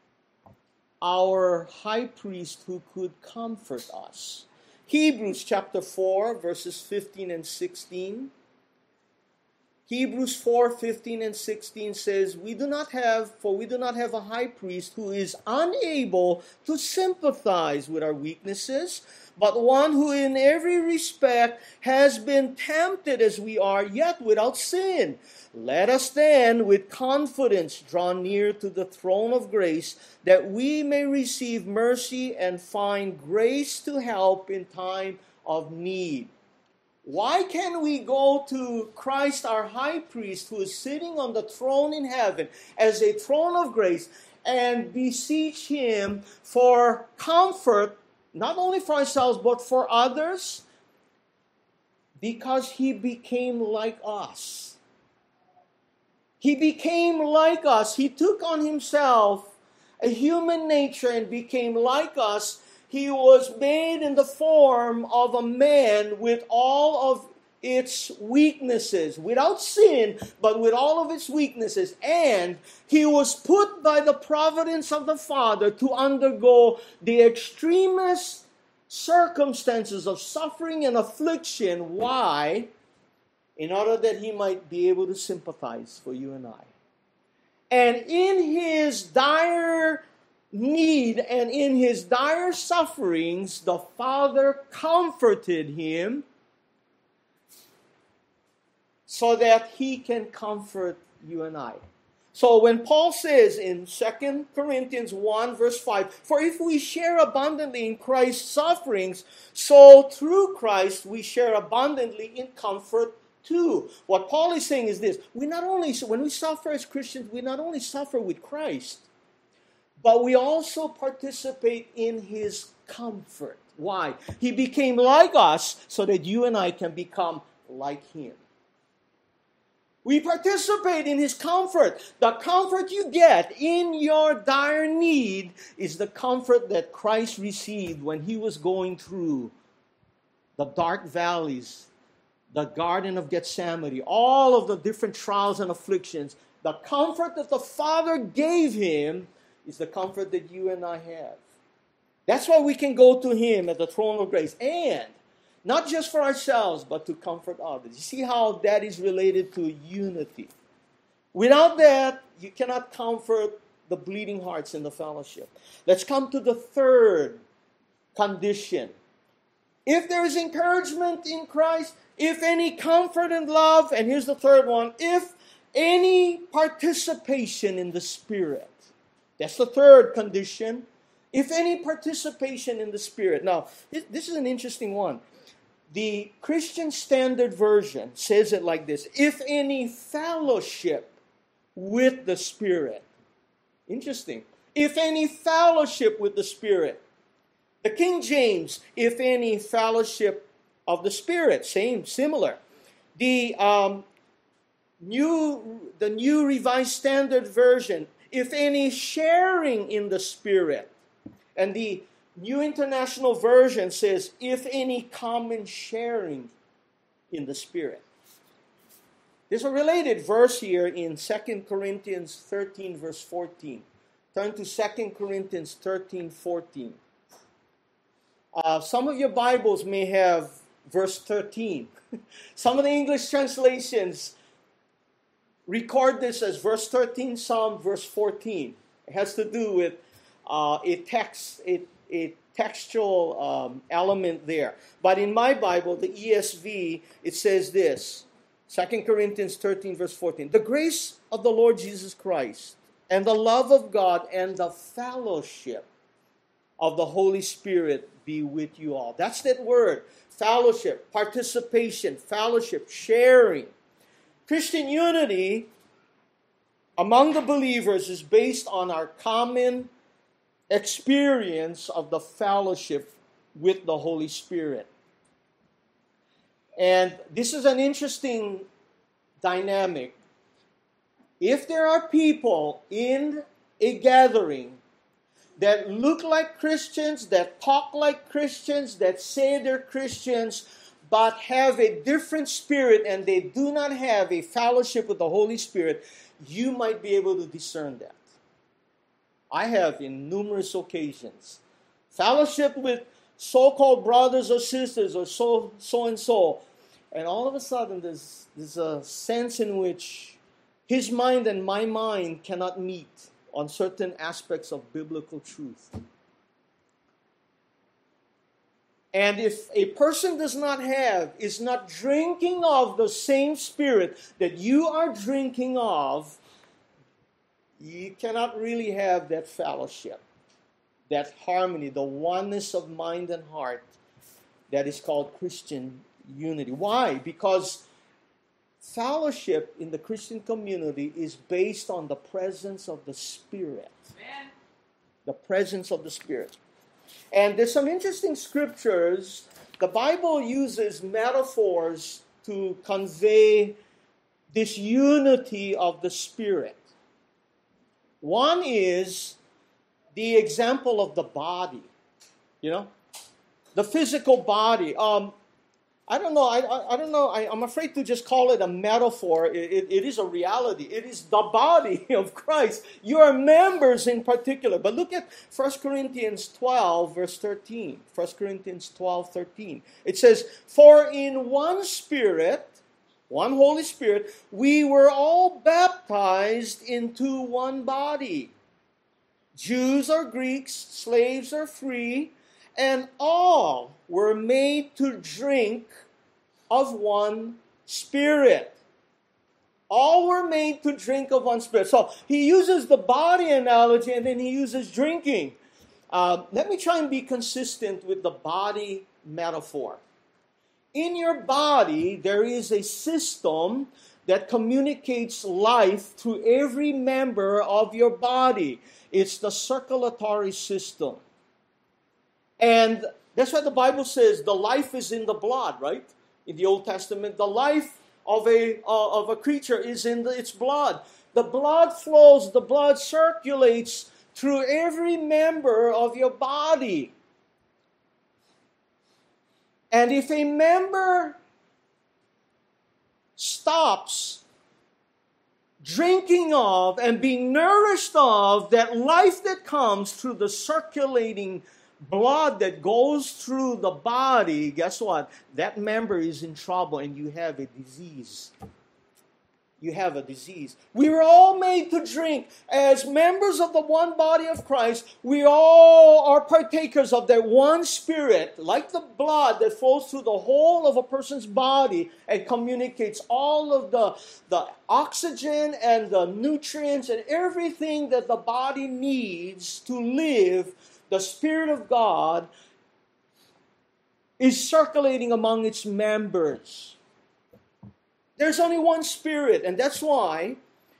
Speaker 1: our high priest who could comfort us? Hebrews chapter 4, verses 15 and 16. Hebrews 4, 15 and 16 says, we do not have a high priest who is unable to sympathize with our weaknesses, but one who in every respect has been tempted as we are, yet without sin. Let us then with confidence draw near to the throne of grace, that we may receive mercy and find grace to help in time of need. Why can we go to Christ, our high priest, who is sitting on the throne in heaven as a throne of grace, and beseech him for comfort, not only for ourselves, but for others? Because he became like us. He became like us. He took on himself a human nature and became like us. He was made in the form of a man with all of its weaknesses, without sin, but with all of its weaknesses. And he was put by the providence of the Father to undergo the extremest circumstances of suffering and affliction. Why? In order that he might be able to sympathize for you and I. And in his dire need and in his dire sufferings, the Father comforted him so that he can comfort you and I. So when Paul says in 2 Corinthians 1 verse 5, for if we share abundantly in Christ's sufferings, so through Christ we share abundantly in comfort too. What Paul is saying is this: when we suffer as Christians, we not only suffer with Christ, but we also participate in his comfort. Why? He became like us so that you and I can become like him. We participate in His comfort. The comfort you get in your dire need is the comfort that Christ received when He was going through the dark valleys, the Garden of Gethsemane, all of the different trials and afflictions. The comfort that the Father gave Him is the comfort that you and I have. That's why we can go to Him at the throne of grace. And not just for ourselves, but to comfort others. You see how that is related to unity. Without that, you cannot comfort the bleeding hearts in the fellowship. Let's come to the third condition. If there is encouragement in Christ, if any comfort and love, and here's the third one, if any participation in the Spirit. That's the third condition. If any participation in the Spirit. Now, this is an interesting one. The Christian Standard Version says it like this: if any fellowship with the Spirit. Interesting. If any fellowship with the Spirit. The King James, if any fellowship of the Spirit. Similar. The New Revised Standard Version, if any sharing in the Spirit. And the New International Version says, if any common sharing in the Spirit. There's a related verse here in 2 Corinthians 13, verse 14. Turn to 2 Corinthians 13, 14. Some of your Bibles may have verse 13. Some of the English translations record this as verse 13, some verse 14. It has to do with a textual element there. But in my Bible, the ESV, it says this, 2 Corinthians 13, verse 14. The grace of the Lord Jesus Christ and the love of God and the fellowship of the Holy Spirit be with you all. That's that word. Fellowship, participation, fellowship, sharing. Christian unity among the believers is based on our common experience of the fellowship with the Holy Spirit. And this is an interesting dynamic. If there are people in a gathering that look like Christians, that talk like Christians, that say they're Christians, but have a different spirit and they do not have a fellowship with the Holy Spirit, you might be able to discern that. I have in numerous occasions. Fellowship with so-called brothers or sisters or so-and-so. And all of a sudden there's a sense in which his mind and my mind cannot meet on certain aspects of biblical truth. And if a person is not drinking of the same spirit that you are drinking of, you cannot really have that fellowship, that harmony, the oneness of mind and heart that is called Christian unity. Why? Because fellowship in the Christian community is based on the presence of the Spirit. Amen. The presence of the Spirit. And there's some interesting scriptures. The Bible uses metaphors to convey this unity of the Spirit. One is the example of the body, the physical body. I don't know. I'm afraid to just call it a metaphor. It is a reality. It is the body of Christ. You are members in particular. But look at 1 Corinthians 12, verse 13. 1 Corinthians 12, 13. It says, for in one Spirit, one Holy Spirit, we were all baptized into one body. Jews or Greeks, slaves or free, and all were made to drink of one Spirit. All were made to drink of one Spirit. So he uses the body analogy and then he uses drinking. Let me try and be consistent with the body metaphor. In your body, there is a system that communicates life to every member of your body. It's the circulatory system. And that's why the Bible says the life is in the blood, right? In the Old Testament, the life of a creature is in its blood. The blood flows, the blood circulates through every member of your body. And if a member stops drinking of and being nourished of that life that comes through the circulating blood that goes through the body, guess what? That member is in trouble and you have a disease. You have a disease. We were all made to drink. As members of the one body of Christ, we all are partakers of that one spirit, like the blood that flows through the whole of a person's body and communicates all of the oxygen and the nutrients and everything that the body needs to live. The Spirit of God is circulating among its members. There's only one Spirit, and that's why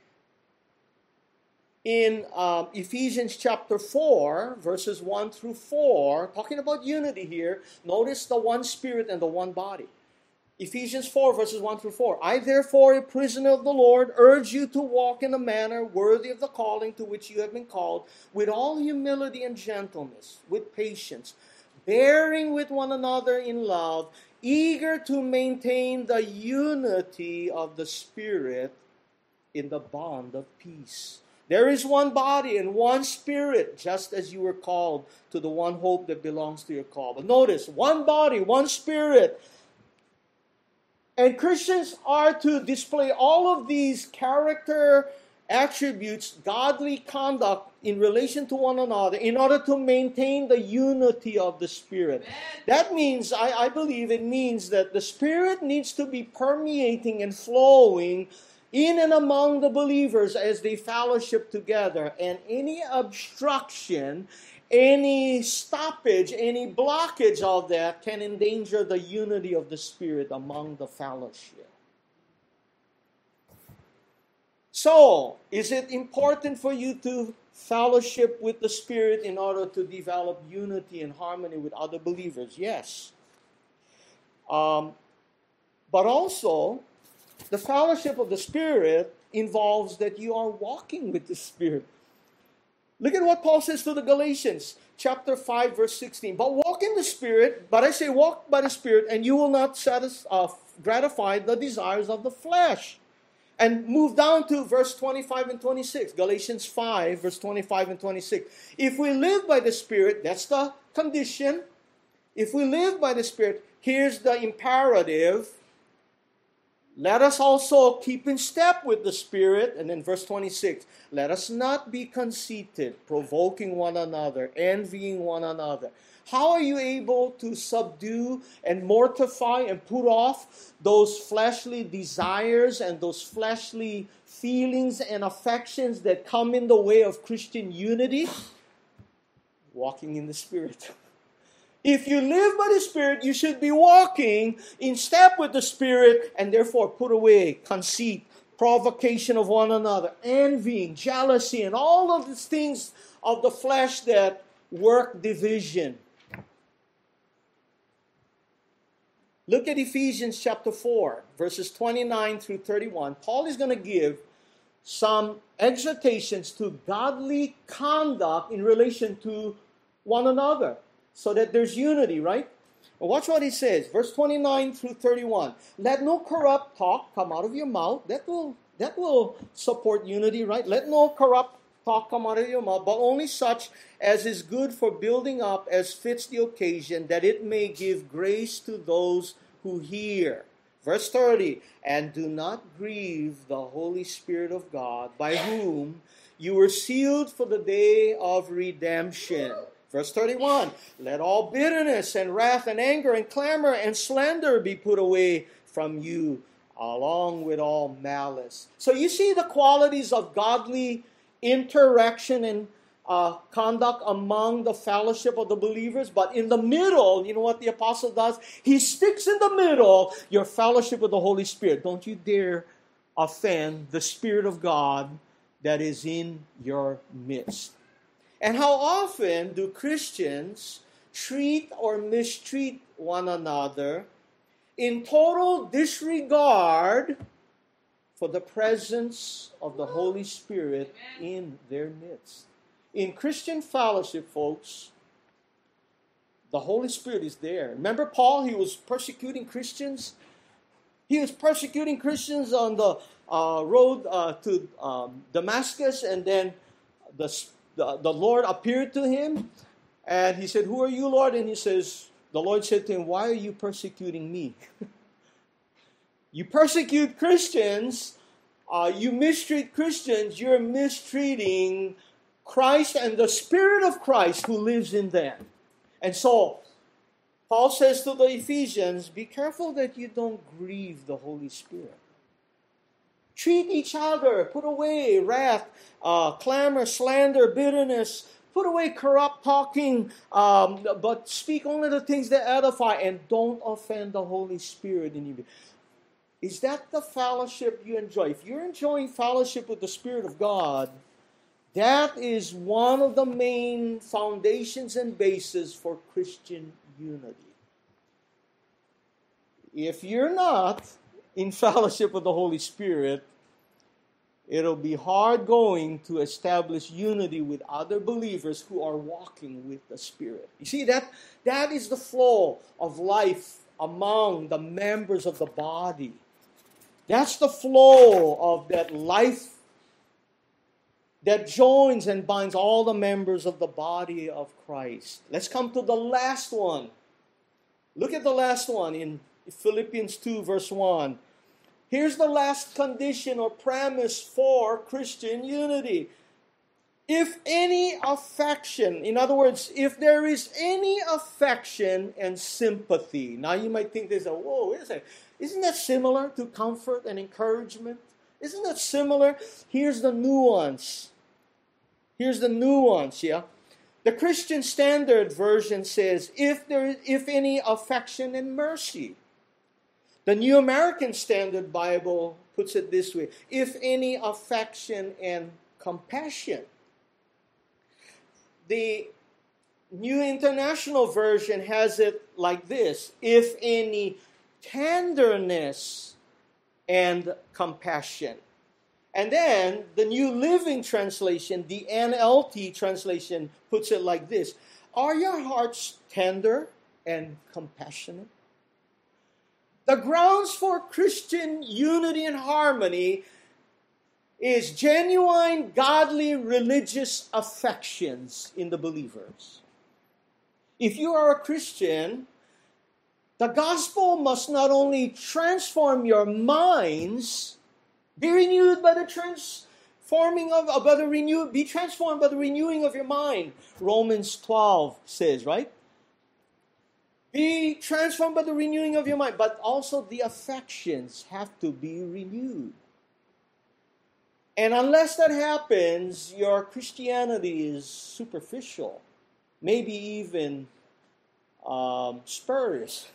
Speaker 1: in Ephesians chapter 4, verses 1 through 4, talking about unity here, notice the one Spirit and the one body. Ephesians 4, verses 1 through 4. I, therefore, a prisoner of the Lord, urge you to walk in a manner worthy of the calling to which you have been called, with all humility and gentleness, with patience, bearing with one another in love, eager to maintain the unity of the Spirit in the bond of peace. There is one body and one Spirit, just as you were called to the one hope that belongs to your call. But notice, one body, one Spirit. And Christians are to display all of these character attributes, godly conduct in relation to one another in order to maintain the unity of the Spirit. That means, I believe it means that the Spirit needs to be permeating and flowing in and among the believers as they fellowship together. And any obstruction, any stoppage, any blockage of that can endanger the unity of the Spirit among the fellowship. So, is it important for you to fellowship with the Spirit in order to develop unity and harmony with other believers? Yes. But also, the fellowship of the Spirit involves that you are walking with the Spirit. Look at what Paul says to the Galatians, chapter 5, verse 16. But walk in the Spirit, but I say walk by the Spirit, and you will not gratify the desires of the flesh. And move down to verse 25 and 26. Galatians 5, verse 25 and 26. If we live by the Spirit, that's the condition. If we live by the Spirit, here's the imperative. Let us also keep in step with the Spirit. And then verse 26. Let us not be conceited, provoking one another, envying one another. How are you able to subdue and mortify and put off those fleshly desires and those fleshly feelings and affections that come in the way of Christian unity? Walking in the Spirit. If you live by the Spirit, you should be walking in step with the Spirit and therefore put away conceit, provocation of one another, envying, jealousy, and all of these things of the flesh that work division. Look at Ephesians chapter 4, verses 29 through 31. Paul is going to give some exhortations to godly conduct in relation to one another so that there's unity, right? Well, watch what he says, verse 29 through 31. Let no corrupt talk come out of your mouth. That will support unity, right? Let no corrupt talk come out of your mouth, but only such as is good for building up as fits the occasion, that it may give grace to those who hear. Verse 30, and do not grieve the Holy Spirit of God, by whom you were sealed for the day of redemption. Verse 31, let all bitterness and wrath and anger and clamor and slander be put away from you, along with all malice. So you see the qualities of godly interaction and conduct among the fellowship of the believers, but in the middle, you know what the apostle does? He sticks in the middle, your fellowship with the Holy Spirit. Don't you dare offend the Spirit of God that is in your midst. And how often do Christians treat or mistreat one another in total disregard for the presence of the Holy Spirit in their midst. In Christian fellowship, folks, the Holy Spirit is there. Remember Paul? He was persecuting Christians. He was persecuting Christians on the road to Damascus, and then the Lord appeared to him, and he said, "Who are you, Lord?" And he says, the Lord said to him, "Why are you persecuting me?" You persecute Christians, you mistreat Christians, you're mistreating Christ and the Spirit of Christ who lives in them. And so, Paul says to the Ephesians, be careful that you don't grieve the Holy Spirit. Treat each other, put away wrath, clamor, slander, bitterness, put away corrupt talking, but speak only the things that edify, and don't offend the Holy Spirit in you. Is that the fellowship you enjoy? If you're enjoying fellowship with the Spirit of God, that is one of the main foundations and bases for Christian unity. If you're not in fellowship with the Holy Spirit, it'll be hard going to establish unity with other believers who are walking with the Spirit. You see, that is the flow of life among the members of the body. That's the flow of that life that joins and binds all the members of the body of Christ. Let's come to the last one. Look at the last one in Philippians 2, verse 1. Here's the last condition or premise for Christian unity. If any affection, in other words, if there is any affection and sympathy. Now you might think there's whoa, wait a second. Isn't that similar to comfort and encouragement? Isn't that similar? Here's the nuance. Yeah. The Christian Standard Version says, if any affection and mercy. The New American Standard Bible puts it this way, if any affection and compassion. The New International Version has it like this, if any tenderness and compassion. And then the New Living Translation, the NLT translation, puts it like this, are your hearts tender and compassionate? The grounds for Christian unity and harmony is genuine, godly, religious affections in the believers. If you are a Christian, the gospel must not only transform your minds, be renewed by the be transformed by the renewing of your mind. Romans 12 says, right? Be transformed by the renewing of your mind, but also the affections have to be renewed. And unless that happens, your Christianity is superficial, maybe even spurious.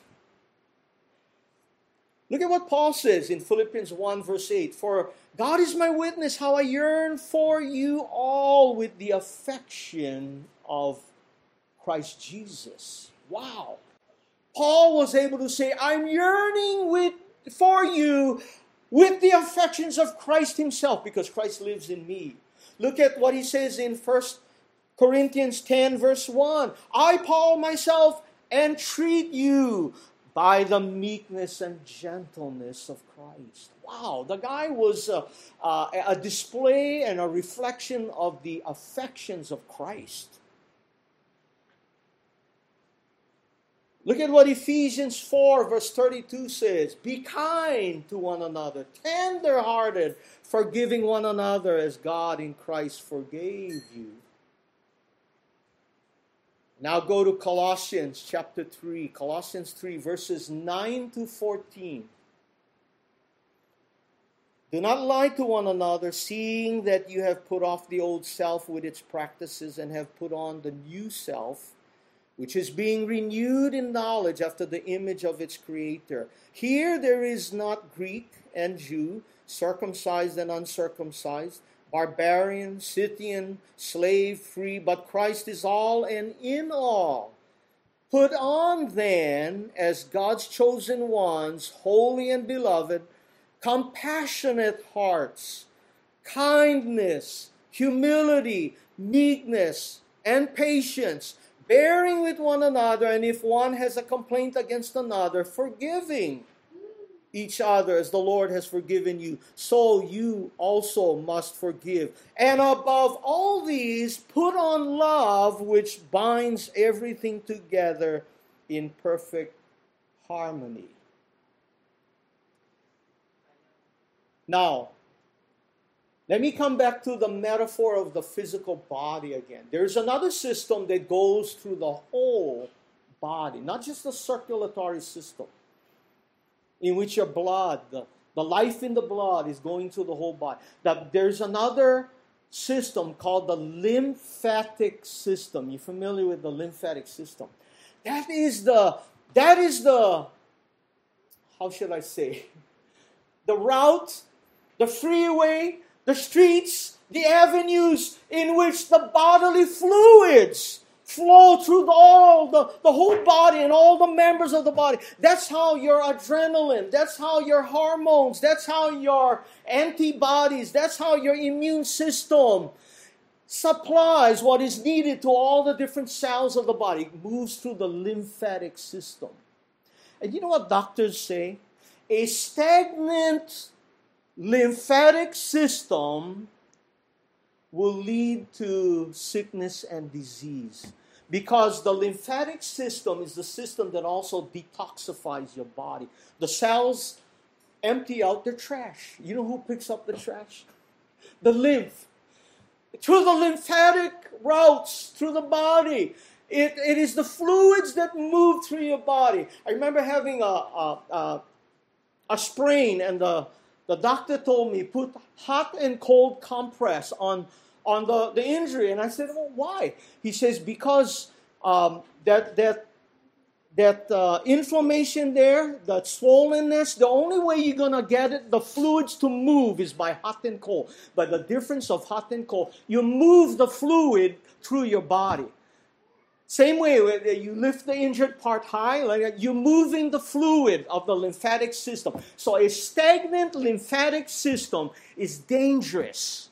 Speaker 1: Look at what Paul says in Philippians 1 verse 8. For God is my witness how I yearn for you all with the affection of Christ Jesus. Wow. Paul was able to say, I'm yearning for you with the affections of Christ himself because Christ lives in me. Look at what he says in 1 Corinthians 10 verse 1. I, Paul, myself, entreat you by the meekness and gentleness of Christ. Wow, the guy was a display and a reflection of the affections of Christ. Look at what Ephesians 4 verse 32 says. Be kind to one another, tender-hearted, forgiving one another as God in Christ forgave you. Now go to Colossians chapter 3. Colossians 3 verses 9 to 14. Do not lie to one another, seeing that you have put off the old self with its practices and have put on the new self, which is being renewed in knowledge after the image of its creator. Here there is not Greek and Jew, circumcised and uncircumcised, barbarian, Scythian, slave, free, but Christ is all and in all. Put on then, as God's chosen ones, holy and beloved, compassionate hearts, kindness, humility, meekness, and patience, bearing with one another, and if one has a complaint against another, forgiving each other as the Lord has forgiven you, so you also must forgive. And above all these, put on love, which binds everything together in perfect harmony. Now, let me come back to the metaphor of the physical body again. There's another system that goes through the whole body, not just the circulatory system, in which your blood, the life in the blood is going through the whole body. There's another system called the lymphatic system. You're familiar with the lymphatic system? That is the, how should I say, the route, the freeway, the streets, the avenues in which the bodily fluids flow through the whole body and all the members of the body. That's how your adrenaline, that's how your hormones, that's how your antibodies, that's how your immune system supplies what is needed to all the different cells of the body. It moves through the lymphatic system. And you know what doctors say? A stagnant lymphatic system will lead to sickness and disease. Because the lymphatic system is the system that also detoxifies your body. The cells empty out their trash. You know who picks up the trash? The lymph. Through the lymphatic routes, through the body. It is the fluids that move through your body. I remember having a sprain, and the doctor told me, put hot and cold compress on the injury. And I said, well, why? He says, because that inflammation there, that swollenness, the only way you're going to get the fluids to move is by hot and cold. But the difference of hot and cold, you move the fluid through your body. Same way, you lift the injured part high, like you're moving the fluid of the lymphatic system. So a stagnant lymphatic system is dangerous.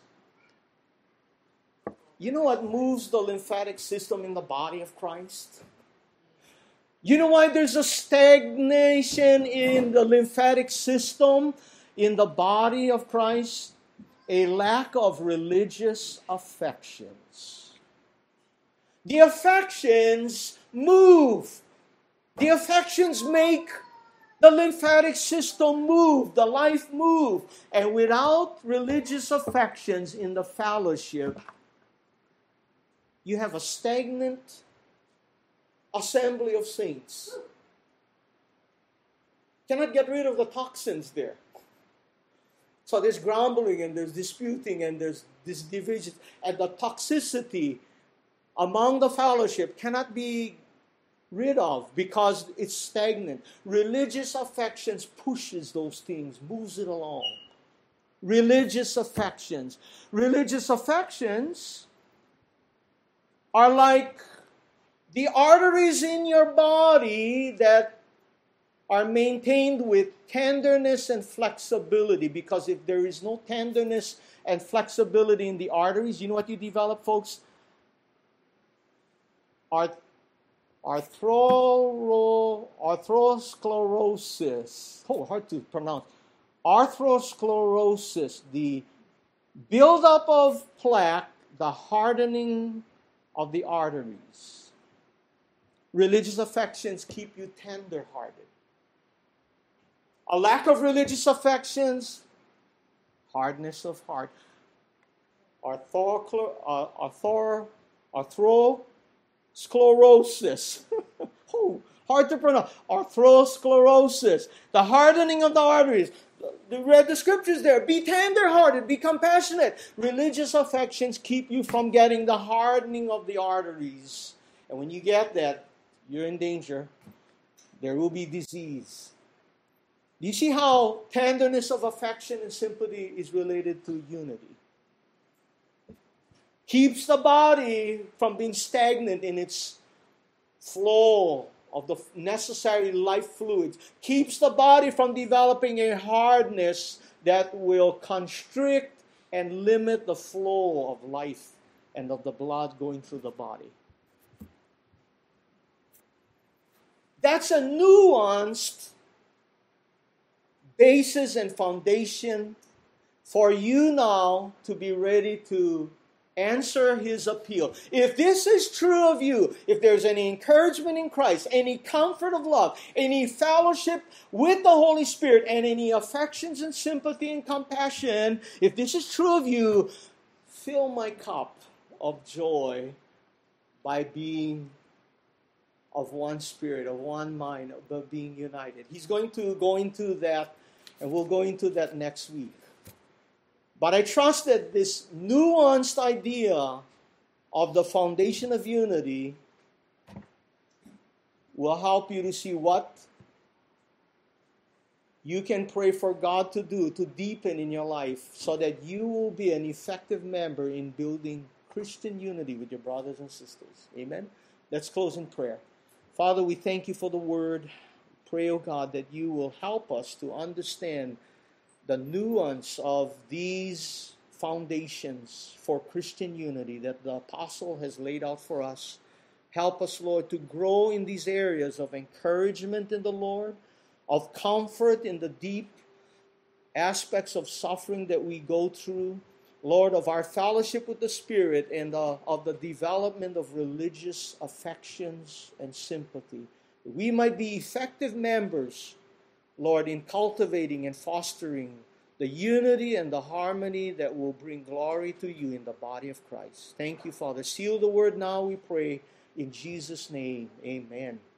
Speaker 1: You know what moves the lymphatic system in the body of Christ? You know why there's a stagnation in the lymphatic system in the body of Christ? A lack of religious affections. The affections move. The affections make the lymphatic system move, the life move. And without religious affections in the fellowship, you have a stagnant assembly of saints. Cannot get rid of the toxins there. So there's grumbling and there's disputing and there's this division. And the toxicity among the fellowship cannot be rid of because it's stagnant. Religious affections pushes those things, moves it along. Religious affections. Religious affections are like the arteries in your body that are maintained with tenderness and flexibility, because if there is no tenderness and flexibility in the arteries, you know what you develop, folks? Atherosclerosis. Oh, hard to pronounce. Atherosclerosis, the buildup of plaque, the hardening of the arteries. Religious affections keep you tender-hearted. A lack of religious affections, hardness of heart. Atherosclerosis. Oh, hard to pronounce. Atherosclerosis. The hardening of the arteries. Read the scriptures there. Be tender-hearted. Be compassionate. Religious affections keep you from getting the hardening of the arteries. And when you get that, you're in danger. There will be disease. Do you see how tenderness of affection and sympathy is related to unity? Keeps the body from being stagnant in its flow of the necessary life fluids, keeps the body from developing a hardness that will constrict and limit the flow of life and of the blood going through the body. That's a nuanced basis and foundation for you now to be ready to answer his appeal. If this is true of you, if there's any encouragement in Christ, any comfort of love, any fellowship with the Holy Spirit, and any affections and sympathy and compassion, if this is true of you, fill my cup of joy by being of one spirit, of one mind, of being united. He's going to go into that, and we'll go into that next week. But I trust that this nuanced idea of the foundation of unity will help you to see what you can pray for God to do, to deepen in your life, so that you will be an effective member in building Christian unity with your brothers and sisters. Amen? Let's close in prayer. Father, we thank you for the word. Pray, oh God, that you will help us to understand the nuance of these foundations for Christian unity that the apostle has laid out for us. Help us, Lord, to grow in these areas of encouragement in the Lord, of comfort in the deep aspects of suffering that we go through, Lord, of our fellowship with the Spirit, and of the development of religious affections and sympathy. We might be effective members, Lord, in cultivating and fostering the unity and the harmony that will bring glory to you in the body of Christ. Thank you, Father. Seal the word now, we pray. In Jesus' name, amen.